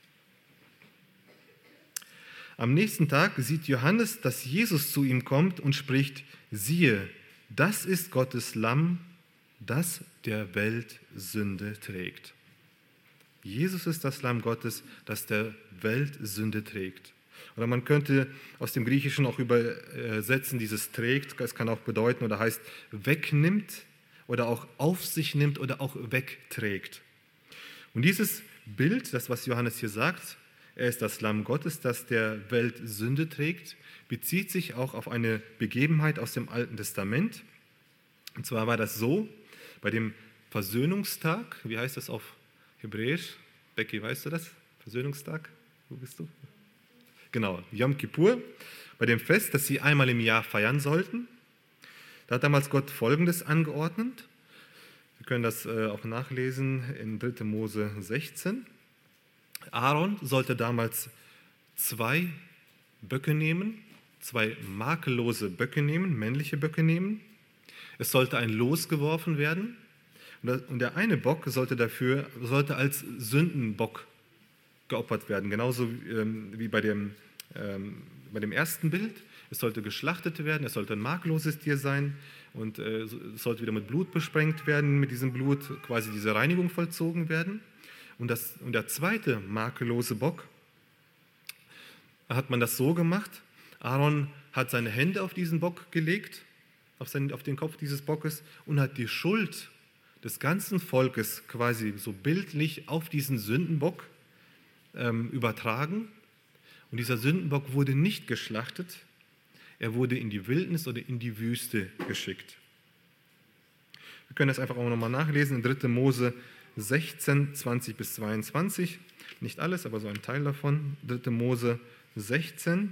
am nächsten Tag sieht Johannes, dass Jesus zu ihm kommt und spricht, siehe, das ist Gottes Lamm, das der Welt Sünde trägt. Jesus ist das Lamm Gottes, das der Welt Sünde trägt. Oder man könnte aus dem Griechischen auch übersetzen, dieses trägt, das kann auch bedeuten oder heißt wegnimmt oder auch auf sich nimmt oder auch wegträgt. Und dieses Bild, das was Johannes hier sagt, er ist das Lamm Gottes, das der Welt Sünde trägt, bezieht sich auch auf eine Begebenheit aus dem Alten Testament. Und zwar war das so, bei dem Versöhnungstag, wie heißt das auf Hebräisch? Becky, weißt du das? Versöhnungstag? Wo bist du? Genau, Yom Kippur, bei dem Fest, das sie einmal im Jahr feiern sollten. Da hat damals Gott Folgendes angeordnet. Wir können das auch nachlesen in dritter Mose sechzehn. Aaron sollte damals zwei Böcke nehmen, zwei makellose Böcke nehmen, männliche Böcke nehmen. Es sollte ein Los geworfen werden und der eine Bock sollte dafür sollte als Sündenbock geopfert werden, genauso wie bei dem, ähm, bei dem ersten Bild. Es sollte geschlachtet werden, es sollte ein makelloses Tier sein und äh, es sollte wieder mit Blut besprengt werden, mit diesem Blut quasi diese Reinigung vollzogen werden. Und, das, und der zweite makellose Bock, hat man das so gemacht, Aaron hat seine Hände auf diesen Bock gelegt, auf, seinen, auf den Kopf dieses Bockes und hat die Schuld des ganzen Volkes quasi so bildlich auf diesen Sündenbock ähm, übertragen. Und dieser Sündenbock wurde nicht geschlachtet, er wurde in die Wildnis oder in die Wüste geschickt. Wir können das einfach auch nochmal nachlesen in dritter Mose sechzehn, zwanzig bis zweiundzwanzig. Nicht alles, aber so ein Teil davon. dritter Mose sechzehn,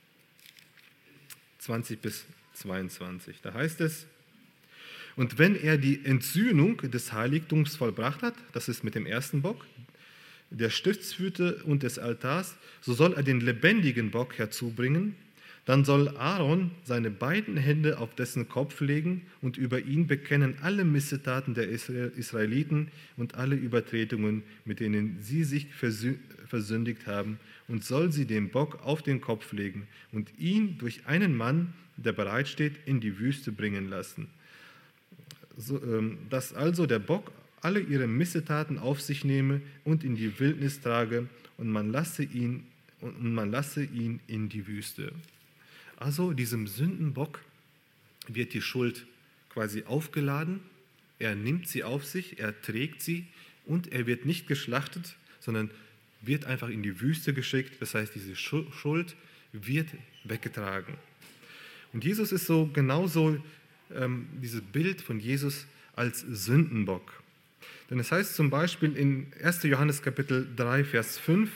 zwanzig bis zweiundzwanzig. Da heißt es, und wenn er die Entsühnung des Heiligtums vollbracht hat, das ist mit dem ersten Bock, der Stiftshütte und des Altars, so soll er den lebendigen Bock herzubringen. Dann soll Aaron seine beiden Hände auf dessen Kopf legen und über ihn bekennen alle Missetaten der Israeliten und alle Übertretungen, mit denen sie sich versündigt haben, und soll sie dem Bock auf den Kopf legen und ihn durch einen Mann, der bereitsteht, in die Wüste bringen lassen. So, dass also der Bock alle ihre Missetaten auf sich nehme und in die Wildnis trage, und man lasse ihn, und man lasse ihn in die Wüste. Also diesem Sündenbock wird die Schuld quasi aufgeladen, er nimmt sie auf sich, er trägt sie und er wird nicht geschlachtet, sondern wird einfach in die Wüste geschickt. Das heißt, diese Schuld wird weggetragen. Und Jesus ist so genauso ähm, dieses Bild von Jesus als Sündenbock. Denn es heißt zum Beispiel in erster Johannes Kapitel drei, Vers fünf,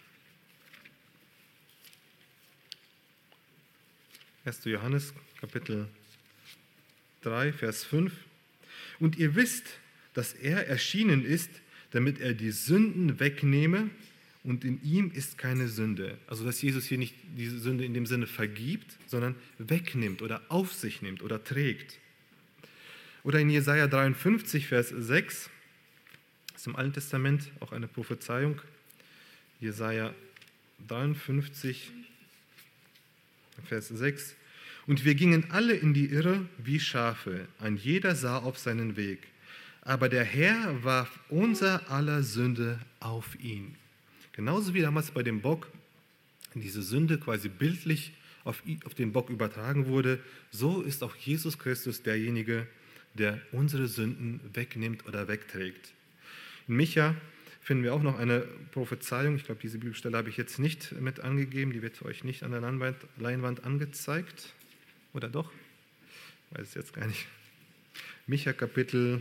erster Johannes Kapitel drei, Vers fünf, und ihr wisst, dass er erschienen ist, damit er die Sünden wegnehme, und in ihm ist keine Sünde. Also dass Jesus hier nicht diese Sünde in dem Sinne vergibt, sondern wegnimmt oder auf sich nimmt oder trägt. Oder in Jesaja dreiundfünfzig, Vers sechs, das ist im Alten Testament auch eine Prophezeiung. Jesaja dreiundfünfzig, Vers sechs. Und wir gingen alle in die Irre wie Schafe, ein jeder sah auf seinen Weg. Aber der Herr warf unser aller Sünde auf ihn. Genauso wie damals bei dem Bock diese Sünde quasi bildlich auf, auf den Bock übertragen wurde, so ist auch Jesus Christus derjenige, der unsere Sünden wegnimmt oder wegträgt. In Micha finden wir auch noch eine Prophezeiung. Ich glaube, diese Bibelstelle habe ich jetzt nicht mit angegeben, die wird euch nicht an der Leinwand, Leinwand angezeigt. Oder doch? Ich weiß es jetzt gar nicht. Micha Kapitel,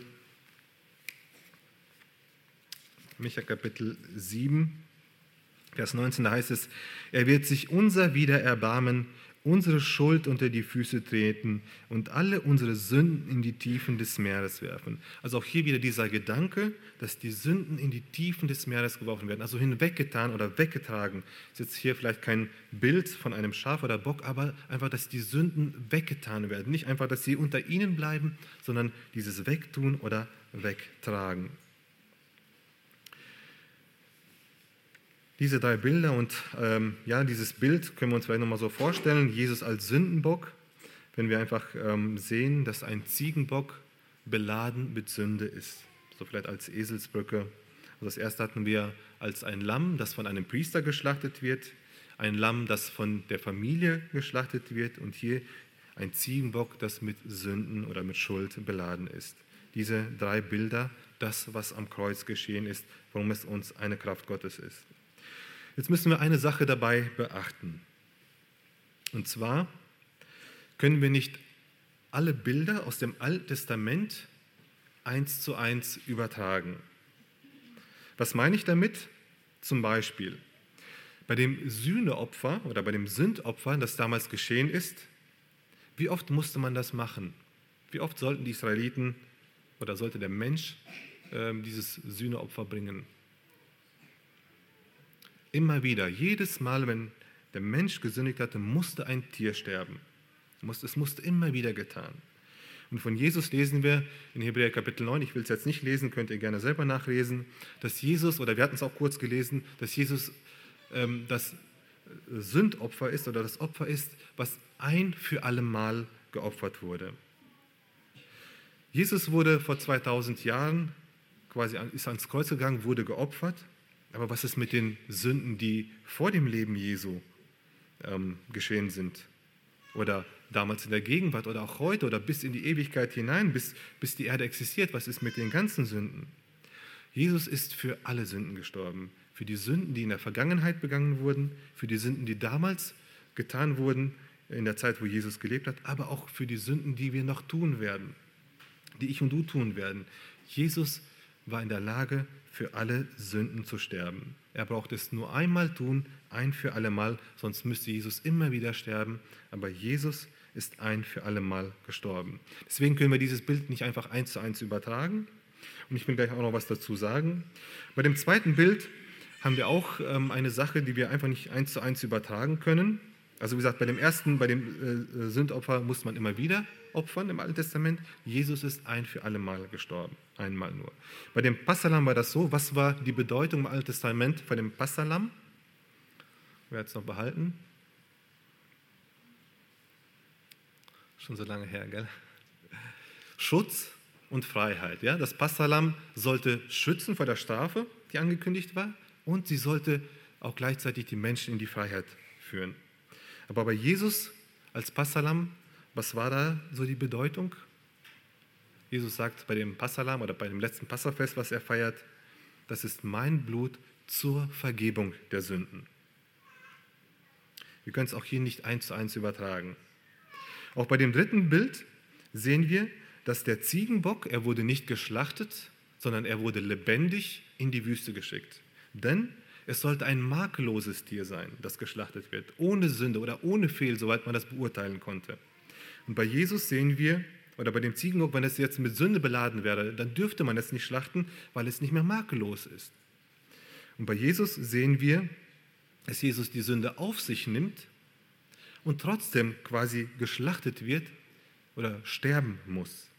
Micha Kapitel sieben, Vers neunzehn, da heißt es, er wird sich unser wieder erbarmen, unsere Schuld unter die Füße treten und alle unsere Sünden in die Tiefen des Meeres werfen. Also auch hier wieder dieser Gedanke, dass die Sünden in die Tiefen des Meeres geworfen werden, also hinweggetan oder weggetragen. Das ist jetzt hier vielleicht kein Bild von einem Schaf oder Bock, aber einfach, dass die Sünden weggetan werden. Nicht einfach, dass sie unter ihnen bleiben, sondern dieses Wegtun oder Wegtragen. Diese drei Bilder und ähm, ja, dieses Bild können wir uns vielleicht nochmal so vorstellen. Jesus als Sündenbock, wenn wir einfach ähm, sehen, dass ein Ziegenbock beladen mit Sünde ist. So vielleicht als Eselsbrücke. Also das erste hatten wir als ein Lamm, das von einem Priester geschlachtet wird, ein Lamm, das von der Familie geschlachtet wird und hier ein Ziegenbock, das mit Sünden oder mit Schuld beladen ist. Diese drei Bilder, das, was am Kreuz geschehen ist, warum es uns eine Kraft Gottes ist. Jetzt müssen wir eine Sache dabei beachten. Und zwar können wir nicht alle Bilder aus dem Alten Testament eins zu eins übertragen. Was meine ich damit? Zum Beispiel bei dem Sühneopfer oder bei dem Sündopfer, das damals geschehen ist, wie oft musste man das machen? Wie oft sollten die Israeliten oder sollte der Mensch äh, dieses Sühneopfer bringen? Immer wieder, jedes Mal, wenn der Mensch gesündigt hatte, musste ein Tier sterben. Es musste immer wieder getan. Und von Jesus lesen wir in Hebräer Kapitel neun, ich will es jetzt nicht lesen, könnt ihr gerne selber nachlesen, dass Jesus, oder wir hatten es auch kurz gelesen, dass Jesus ähm, das Sündopfer ist oder das Opfer ist, was ein für alle Mal geopfert wurde. Jesus wurde vor zweitausend Jahren, quasi ist ans Kreuz gegangen, wurde geopfert. Aber was ist mit den Sünden, die vor dem Leben Jesu ähm, geschehen sind? Oder damals in der Gegenwart oder auch heute oder bis in die Ewigkeit hinein, bis, bis die Erde existiert. Was ist mit den ganzen Sünden? Jesus ist für alle Sünden gestorben. Für die Sünden, die in der Vergangenheit begangen wurden, für die Sünden, die damals getan wurden, in der Zeit, wo Jesus gelebt hat, aber auch für die Sünden, die wir noch tun werden, die ich und du tun werden. Jesus war in der Lage, für alle Sünden zu sterben. Er braucht es nur einmal tun, ein für alle Mal, sonst müsste Jesus immer wieder sterben. Aber Jesus ist ein für alle Mal gestorben. Deswegen können wir dieses Bild nicht einfach eins zu eins übertragen. Und ich will gleich auch noch was dazu sagen. Bei dem zweiten Bild haben wir auch ähm, eine Sache, die wir einfach nicht eins zu eins übertragen können. Also wie gesagt, bei dem ersten, bei dem äh, Sündopfer muss man immer wieder opfern im Alten Testament. Jesus ist ein für alle Mal gestorben, einmal nur. Bei dem Passahlamm war das so. Was war die Bedeutung im Alten Testament von dem Passahlamm? Wer hat es noch behalten? Schon so lange her, gell? Schutz und Freiheit. Ja? Das Passahlamm sollte schützen vor der Strafe, die angekündigt war, und sie sollte auch gleichzeitig die Menschen in die Freiheit führen. Aber bei Jesus als Passahlamm. Was war da so die Bedeutung? Jesus sagt bei dem Passahlamm oder bei dem letzten Passafest, was er feiert, das ist mein Blut zur Vergebung der Sünden. Wir können es auch hier nicht eins zu eins übertragen. Auch bei dem dritten Bild sehen wir, dass der Ziegenbock, er wurde nicht geschlachtet, sondern er wurde lebendig in die Wüste geschickt. Denn es sollte ein makelloses Tier sein, das geschlachtet wird, ohne Sünde oder ohne Fehl, soweit man das beurteilen konnte. Und bei Jesus sehen wir, oder bei dem Ziegenbock, wenn es jetzt mit Sünde beladen wäre, dann dürfte man es nicht schlachten, weil es nicht mehr makellos ist. Und bei Jesus sehen wir, dass Jesus die Sünde auf sich nimmt und trotzdem quasi geschlachtet wird oder sterben muss.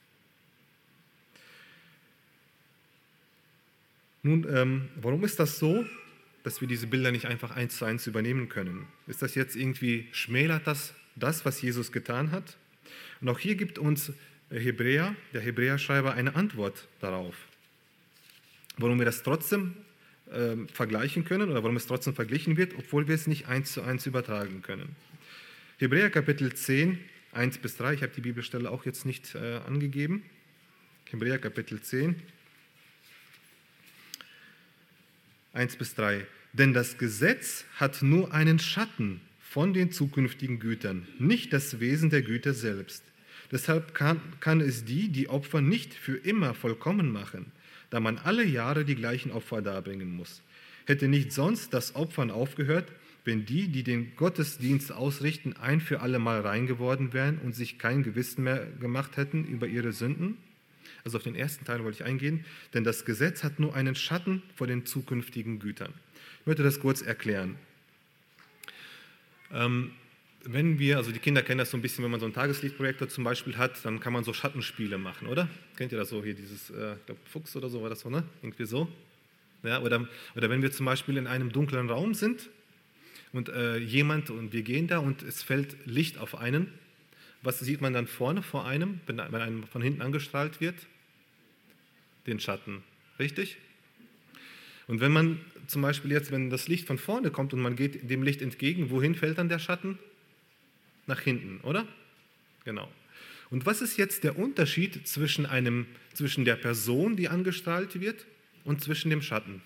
Nun, ähm, warum ist das so, dass wir diese Bilder nicht einfach eins zu eins übernehmen können? Ist das jetzt irgendwie, schmälert das das, was Jesus getan hat? Und auch hier gibt uns Hebräer, der Hebräerschreiber, eine Antwort darauf, warum wir das trotzdem äh, vergleichen können oder warum es trotzdem verglichen wird, obwohl wir es nicht eins zu eins übertragen können. Hebräer Kapitel zehn, eins bis drei, ich habe die Bibelstelle auch jetzt nicht äh, angegeben. Hebräer Kapitel zehn, eins bis drei. Denn das Gesetz hat nur einen Schatten von den zukünftigen Gütern, nicht das Wesen der Güter selbst. Deshalb kann, kann es die, die Opfer nicht für immer vollkommen machen, da man alle Jahre die gleichen Opfer darbringen muss. Hätte nicht sonst das Opfern aufgehört, wenn die, die den Gottesdienst ausrichten, ein für alle Mal rein geworden wären und sich kein Gewissen mehr gemacht hätten über ihre Sünden? Also auf den ersten Teil wollte ich eingehen, denn das Gesetz hat nur einen Schatten vor den zukünftigen Gütern. Ich möchte das kurz erklären. Ähm, wenn wir, also die Kinder kennen das so ein bisschen, wenn man so einen Tageslichtprojektor zum Beispiel hat, dann kann man so Schattenspiele machen, oder? Kennt ihr das so hier, dieses, äh, ich glaube Fuchs oder so war das so, ne? Irgendwie so. Ja, oder, oder wenn wir zum Beispiel in einem dunklen Raum sind und äh, jemand, und wir gehen da und es fällt Licht auf einen, was sieht man dann vorne vor einem, wenn, wenn einem von hinten angestrahlt wird? Den Schatten, richtig? Und wenn man zum Beispiel jetzt, wenn das Licht von vorne kommt und man geht dem Licht entgegen, wohin fällt dann der Schatten? Nach hinten, oder? Genau. Und was ist jetzt der Unterschied zwischen, einem, zwischen der Person, die angestrahlt wird, und zwischen dem Schatten?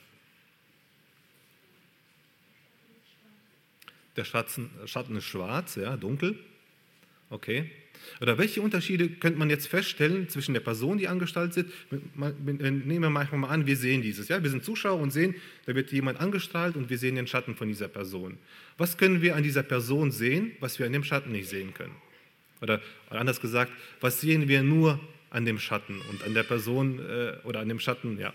Der Schatten, Schatten ist schwarz, ja, dunkel. Okay. Oder welche Unterschiede könnte man jetzt feststellen zwischen der Person, die angestrahlt wird? Nehmen wir manchmal mal an, wir sehen dieses. Ja? Wir sind Zuschauer und sehen, da wird jemand angestrahlt und wir sehen den Schatten von dieser Person. Was können wir an dieser Person sehen, was wir an dem Schatten nicht sehen können? Oder anders gesagt, was sehen wir nur an dem Schatten und an der Person äh, oder an dem Schatten, ja.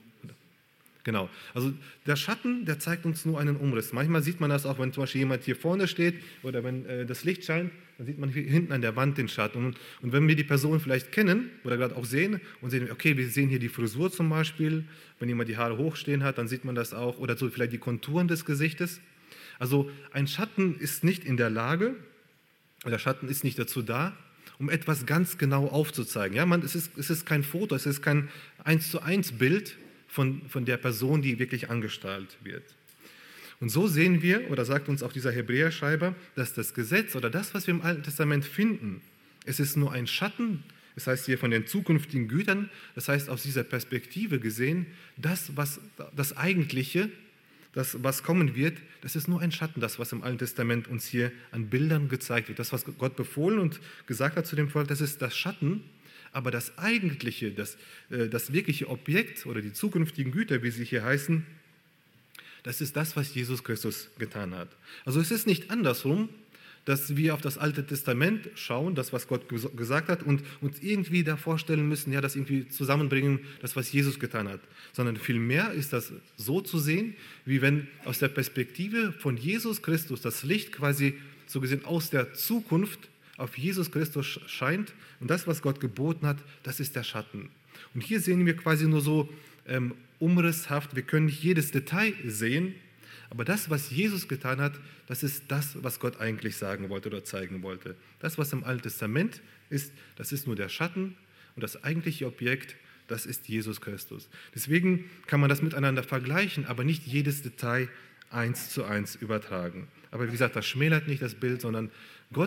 Genau, also der Schatten, der zeigt uns nur einen Umriss. Manchmal sieht man das auch, wenn zum Beispiel jemand hier vorne steht oder wenn äh, das Licht scheint, dann sieht man hier hinten an der Wand den Schatten. Und, und wenn wir die Person vielleicht kennen oder gerade auch sehen und sehen, okay, wir sehen hier die Frisur zum Beispiel, wenn jemand die Haare hochstehen hat, dann sieht man das auch, oder so vielleicht die Konturen des Gesichtes. Also ein Schatten ist nicht in der Lage, oder Schatten ist nicht dazu da, um etwas ganz genau aufzuzeigen. Ja, man, es, ist, es ist kein Foto, es ist kein eins zu eins Bild, Von, von der Person, die wirklich angestrahlt wird. Und so sehen wir, oder sagt uns auch dieser Hebräerschreiber, dass das Gesetz oder das, was wir im Alten Testament finden, es ist nur ein Schatten, das heißt hier von den zukünftigen Gütern, das heißt aus dieser Perspektive gesehen, das, was das Eigentliche, das, was kommen wird, das ist nur ein Schatten, das, was im Alten Testament uns hier an Bildern gezeigt wird. Das, was Gott befohlen und gesagt hat zu dem Volk, das ist das Schatten. Aber das eigentliche, das, das wirkliche Objekt oder die zukünftigen Güter, wie sie hier heißen, das ist das, was Jesus Christus getan hat. Also es ist nicht andersrum, dass wir auf das Alte Testament schauen, das, was Gott gesagt hat, und uns irgendwie da vorstellen müssen, ja, das irgendwie zusammenbringen, das, was Jesus getan hat. Sondern vielmehr ist das so zu sehen, wie wenn aus der Perspektive von Jesus Christus das Licht quasi so gesehen aus der Zukunft auf Jesus Christus scheint und das, was Gott geboten hat, das ist der Schatten. Und hier sehen wir quasi nur so ähm, umrisshaft, wir können nicht jedes Detail sehen, aber das, was Jesus getan hat, das ist das, was Gott eigentlich sagen wollte oder zeigen wollte. Das, was im Alten Testament ist, das ist nur der Schatten und das eigentliche Objekt, das ist Jesus Christus. Deswegen kann man das miteinander vergleichen, aber nicht jedes Detail eins zu eins übertragen. Aber wie gesagt, das schmälert nicht das Bild, sondern Gott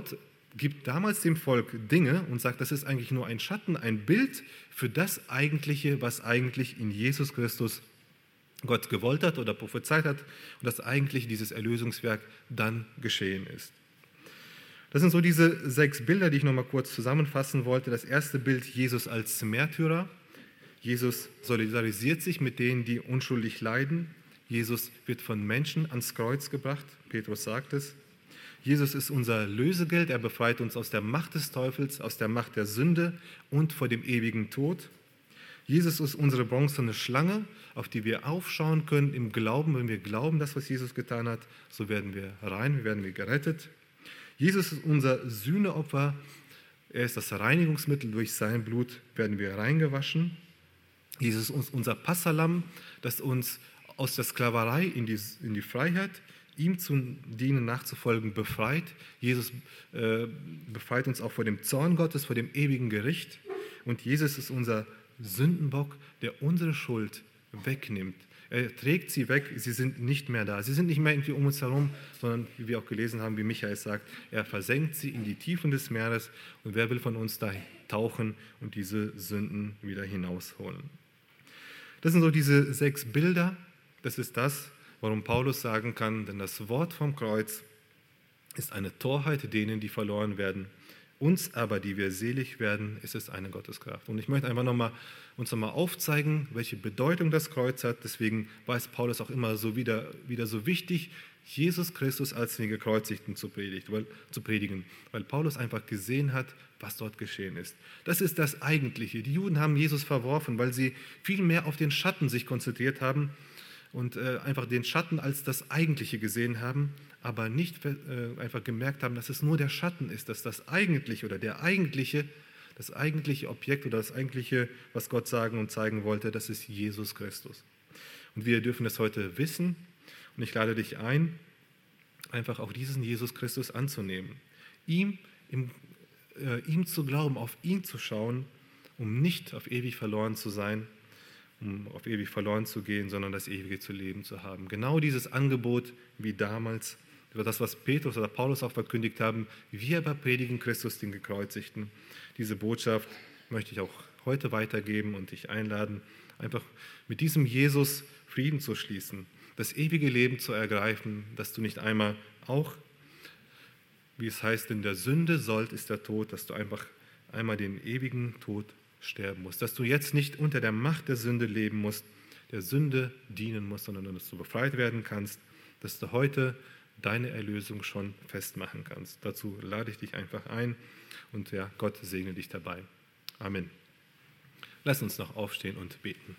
gibt damals dem Volk Dinge und sagt, das ist eigentlich nur ein Schatten, ein Bild für das Eigentliche, was eigentlich in Jesus Christus Gott gewollt hat oder prophezeit hat und dass eigentlich dieses Erlösungswerk dann geschehen ist. Das sind so diese sechs Bilder, die ich nochmal kurz zusammenfassen wollte. Das erste Bild, Jesus als Märtyrer. Jesus solidarisiert sich mit denen, die unschuldig leiden. Jesus wird von Menschen ans Kreuz gebracht. Petrus sagt es. Jesus ist unser Lösegeld. Er befreit uns aus der Macht des Teufels, aus der Macht der Sünde und vor dem ewigen Tod. Jesus ist unsere bronzene Schlange, auf die wir aufschauen können im Glauben. Wenn wir glauben, das, was Jesus getan hat, so werden wir rein, werden wir gerettet. Jesus ist unser Sühneopfer. Er ist das Reinigungsmittel. Durch sein Blut werden wir reingewaschen. Jesus ist unser Passahlamm, das uns aus der Sklaverei in die, in die Freiheit, ihm zu dienen, nachzufolgen, befreit. Jesus äh, befreit uns auch vor dem Zorn Gottes, vor dem ewigen Gericht. Und Jesus ist unser Sündenbock, der unsere Schuld wegnimmt. Er trägt sie weg, sie sind nicht mehr da. Sie sind nicht mehr irgendwie um uns herum, sondern, wie wir auch gelesen haben, wie Michael sagt, er versenkt sie in die Tiefen des Meeres. Und wer will von uns da tauchen und diese Sünden wieder hinausholen? Das sind so diese sechs Bilder. Das ist das, warum Paulus sagen kann, denn das Wort vom Kreuz ist eine Torheit denen, die verloren werden. Uns aber, die wir selig werden, ist es eine Gotteskraft. Und ich möchte einfach nochmal, uns nochmal aufzeigen, welche Bedeutung das Kreuz hat. Deswegen war es Paulus auch immer so wieder, wieder so wichtig, Jesus Christus als den Gekreuzigten zu, predigt, weil, zu predigen, weil Paulus einfach gesehen hat, was dort geschehen ist. Das ist das Eigentliche. Die Juden haben Jesus verworfen, weil sie viel mehr auf den Schatten sich konzentriert haben und äh, einfach den Schatten als das Eigentliche gesehen haben, aber nicht äh, einfach gemerkt haben, dass es nur der Schatten ist, dass das Eigentliche oder der eigentliche, das eigentliche Objekt oder das eigentliche, was Gott sagen und zeigen wollte, das ist Jesus Christus. Und wir dürfen das heute wissen und ich lade dich ein, einfach auch diesen Jesus Christus anzunehmen, ihm, im, äh, ihm zu glauben, auf ihn zu schauen, um nicht auf ewig verloren zu sein, um auf ewig verloren zu gehen, sondern das ewige zu leben zu haben. Genau dieses Angebot wie damals, über das, was Petrus oder Paulus auch verkündigt haben, wir aber predigen Christus, den Gekreuzigten. Diese Botschaft möchte ich auch heute weitergeben und dich einladen, einfach mit diesem Jesus Frieden zu schließen, das ewige Leben zu ergreifen, dass du nicht einmal auch, wie es heißt, in der Sünde sollt ist der Tod, dass du einfach einmal den ewigen Tod sterben musst, dass du jetzt nicht unter der Macht der Sünde leben musst, der Sünde dienen musst, sondern dass du befreit werden kannst, dass du heute deine Erlösung schon festmachen kannst. Dazu lade ich dich einfach ein und ja, Gott segne dich dabei. Amen. Lass uns noch aufstehen und beten.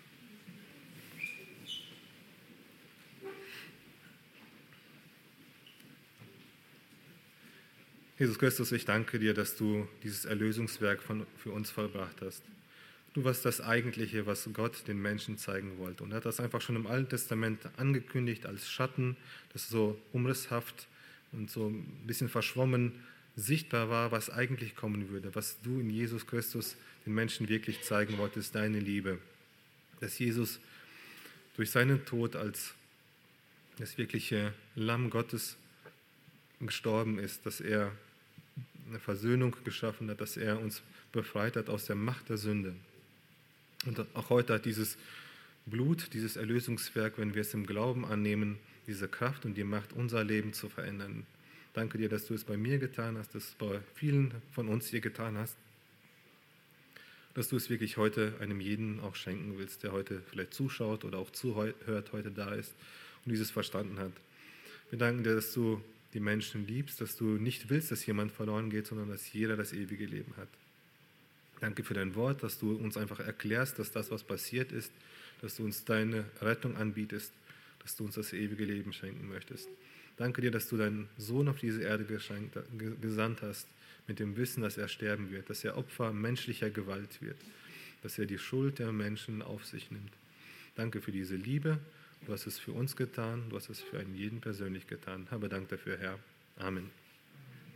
Jesus Christus, ich danke dir, dass du dieses Erlösungswerk von, für uns vollbracht hast. Du warst das Eigentliche, was Gott den Menschen zeigen wollte. Und er hat das einfach schon im Alten Testament angekündigt als Schatten, das so umrisshaft und so ein bisschen verschwommen sichtbar war, was eigentlich kommen würde, was du in Jesus Christus den Menschen wirklich zeigen wolltest, deine Liebe. Dass Jesus durch seinen Tod als das wirkliche Lamm Gottes gestorben ist, dass er eine Versöhnung geschaffen hat, dass er uns befreit hat aus der Macht der Sünde. Und auch heute hat dieses Blut, dieses Erlösungswerk, wenn wir es im Glauben annehmen, diese Kraft und die Macht, unser Leben zu verändern. Danke dir, dass du es bei mir getan hast, dass du es bei vielen von uns hier getan hast, dass du es wirklich heute einem jeden auch schenken willst, der heute vielleicht zuschaut oder auch zuhört, heute da ist und dieses verstanden hat. Wir danken dir, dass du die Menschen liebst, dass du nicht willst, dass jemand verloren geht, sondern dass jeder das ewige Leben hat. Danke für dein Wort, dass du uns einfach erklärst, dass das, was passiert ist, dass du uns deine Rettung anbietest, dass du uns das ewige Leben schenken möchtest. Danke dir, dass du deinen Sohn auf diese Erde geschenkt, gesandt hast, mit dem Wissen, dass er sterben wird, dass er Opfer menschlicher Gewalt wird, dass er die Schuld der Menschen auf sich nimmt. Danke für diese Liebe. Du hast es für uns getan, du hast es für einen jeden persönlich getan. Habe Dank dafür, Herr. Amen.